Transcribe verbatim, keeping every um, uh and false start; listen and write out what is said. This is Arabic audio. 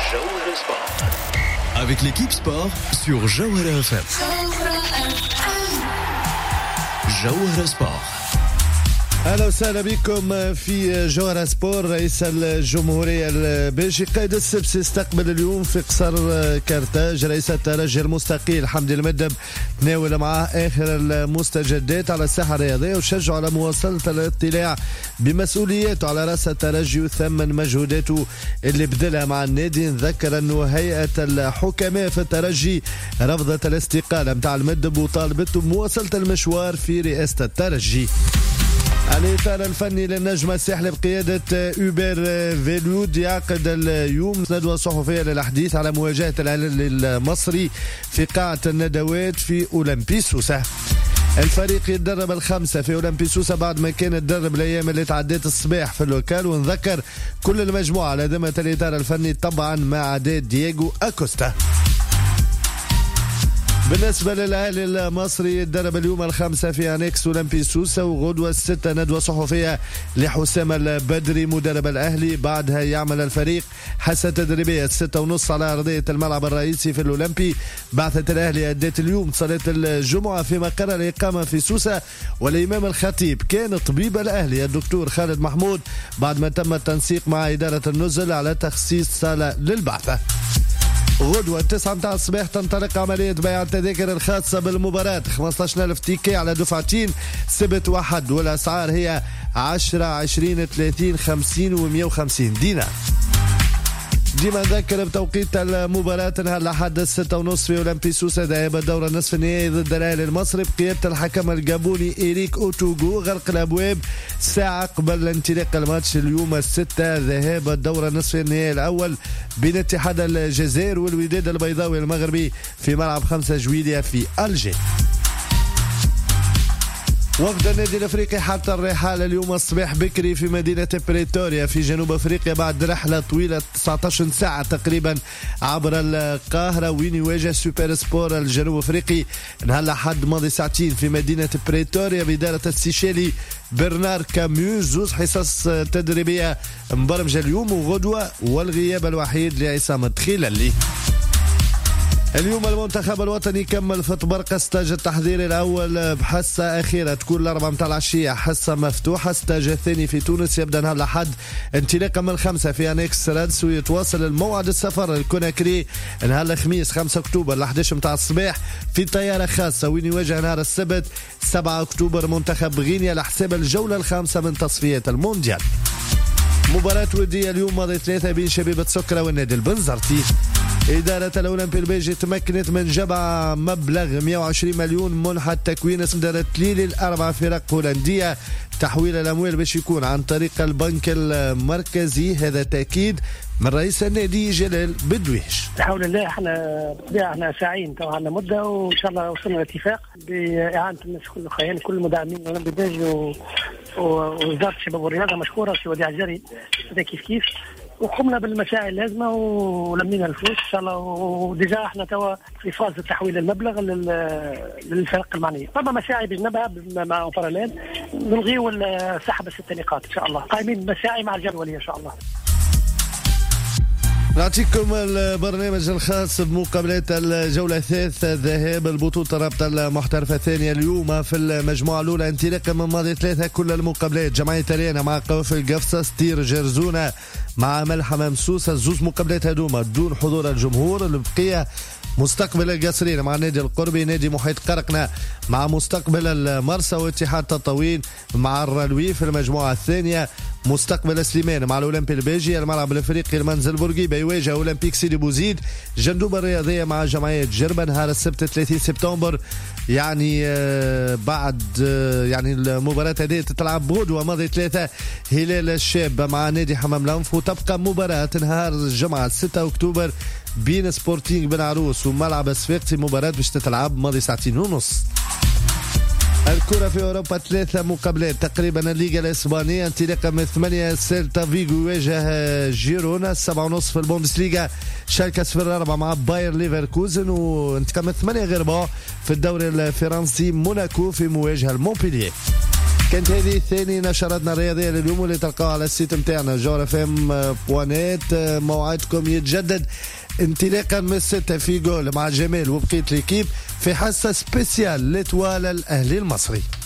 Jawhara Sport. Avec l'équipe sport sur Jawhara F M. Jawhara Sport. أهلا وسهلا بكم في جوهرة سبور. رئيس الجمهورية البلجيكي قائد السبس يستقبل اليوم في قصر كارتاج رئيس الترجي المستقيل حمدي المدب، تناول معه آخر المستجدات على الساحة الرياضية وشجع على مواصلة الاطلاع بمسؤولياته على رأس الترجي وثمن مجهوداته اللي بذلها مع النادي. نذكر أنه هيئة الحكماء في الترجي رفضت الاستقالة متاع المدب وطالبته بمواصلة المشوار في رئاسة الترجي. الإطار الفني للنجم الساحلي بقيادة أوبر فيلود يعقد اليوم ندوة صحفية للحديث على مواجهة الهلال المصري في قاعة الندوات في أولمبي سوسة. الفريق يتدرب الخمسة في أولمبي سوسة بعد ما كان يتدرب الأيام اللي تعديت الصباح في اللوكال. ونذكر كل المجموعة على ذمة الإطار الفني طبعا ما عدا دييغو أكوستا. بالنسبة للأهلي المصري يتدرب اليوم الخمسة في أنيكس أولمبي سوسة، وغدوة الستة ندوة صحفية لحسام البدري مدرب الأهلي. بعدها يعمل الفريق حصة تدريبية ستة ونص على أرضية الملعب الرئيسي في الأولمبي. بعثة الأهلي أدت اليوم صلاة الجمعة في مقر الإقامة في سوسة، والإمام الخطيب كان طبيب الأهلي الدكتور خالد محمود بعد ما تم التنسيق مع إدارة النزل على تخصيص صالة للبعثة. غدوة تسعة متاع الصباح تنطلق عملية بيع التذاكر الخاصة بالمباراة، خمسطاش ألف تيكي على دفعتين سبت واحد، والأسعار هي عشرة عشرين ثلاثين خمسين ومئة وخمسين دينار. ديما نذكر بتوقيت المباراة نهار الأحد الستة ونص في أولمبي سوسة ذهاب الدورة النصف النهائي ضد الأهلي المصري بقيادة الحكم الجابوني إيريك أوتوغو. غلق الأبواب ساعة قبل انطلاق الماتش اليوم الستة ذهاب الدورة النصف النهائي الأول بين اتحاد الجزائر والوداد البيضاوي المغربي في ملعب خمسة جويلية في ألجير. وفد النادي الافريقي حتى الرحال اليوم الصباح بكري في مدينة بريتوريا في جنوب افريقيا بعد رحلة طويلة تسعطاش ساعة تقريبا عبر القاهرة، وين يواجه سوبر سبور الجنوب افريقي نهار الاحد ماضي ساعتين في مدينة بريتوريا بإدارة السيشيلي برنار كاميو. زوز حصص تدريبية مبرمجة اليوم وغدوة، والغياب الوحيد لعصام خلالي. اليوم المنتخب الوطني كمل في طبرقة ستاج التحضير الأول بحصة أخيرة تكون الأربعة متاع العشية حصة مفتوحة. ستاج الثاني في تونس يبدأ نهار الأحد انطلاقا من الخمسة في أنيكس رادس، ويتواصل الموعد السفر الكوناكري نهار الخميس خمسة أكتوبر ل إحدى عشر متاع الصباح في طيارة خاصة، وين يواجه نهار السبت سبعة أكتوبر منتخب غينيا لحساب الجولة الخامسة من تصفية المونديال. مباراة ودية اليوم ماضي ثلاثة بين شبيبة سكرة والنادي البنزرتي. إدارة الأولمبي البيجي تمكنت من جمع مبلغ مئة وعشرين مليون منحة تكوين صندرة ليلي الأربع فرق هولندية. تحويل الأموال باش يكون عن طريق البنك المركزي، هذا تأكيد من رئيس النادي جلال بدويش. بحول الله احنا بالطبيعه احنا ساعين تو عندنا مده، وان شاء الله وصلنا لاتفاق باعانه الناس كل خيان كل المدعمين الاولمبي البيجي ووزاره الشباب والرياضه مشكوره في وديع الجري هذا كيف كيف، وقمنا بالمساعي اللازمه ولمينا الفلوس ان شاء الله. وديجا احنا توا في فاز تحويل المبلغ للفرق المعنيه. طبعا مساعي بجنبها مع برلمان نلغيو سحب الست نقاط ان شاء الله، قائمين مساعي مع الجدوليه ان شاء الله. نعطيكم البرنامج الخاص بمقابلات الجولة الثالثة ذهاب البطولة الرابطة المحترفة الثانية اليوم في المجموعة الأولى انطلاقا من ماضي ثلاثة. كل المقابلات جمعية ريانا مع قوافل قفصة ستير جرزونة مع ملحمة مسوسة، زوز مقابلات هدوما دون حضور الجمهور. البقية مستقبل القصرين مع نادي القربي، نادي محيط قرقنة مع مستقبل المرسى واتحاد تطاوين مع الرلوي في المجموعة الثانية. مستقبل سليمان مع الأولمبي البيجي. الملعب الافريقي المنزل بورقيبة يواجه أولمبيك سيدي بوزيد. جندوبة الرياضية مع جمعية جربة نهار السبت ثلاثين سبتمبر، يعني بعد يعني المباراة هذه تتلعب بغدوة ماضي ثلاثة. هلال الشاب مع نادي حمام الأنف، وتبقى مباراة نهار الجمعة ستة أكتوبر بين سبورتينغ بن عروس وملعب صفاقسي، مباراة باش تتلعب ماضي ساعتين ونص. الكرة في أوروبا ثلاثة مقابلات تقريبا. الليغا الإسبانية انطلاقا من ثمانية سيلتا فيغو يواجه جيرونا. السبعة ونص في البوندسليغا شالكة صفر أربعة مع باير ليفركوزن. وانتقام من ثمانية غرباء في الدوري الفرنسي موناكو في مواجهة المونبلييه. كانت هذه ثاني نشراتنا الرياضيه لليوم واللي تلقاوها على السيت نتاعنا جوهر اف ام بوانيت. موعدكم يتجدد انطلاقا من الستة في جول مع جمال وبقيه ليكيب في حصه سبيسيال لتوال الاهلي المصري.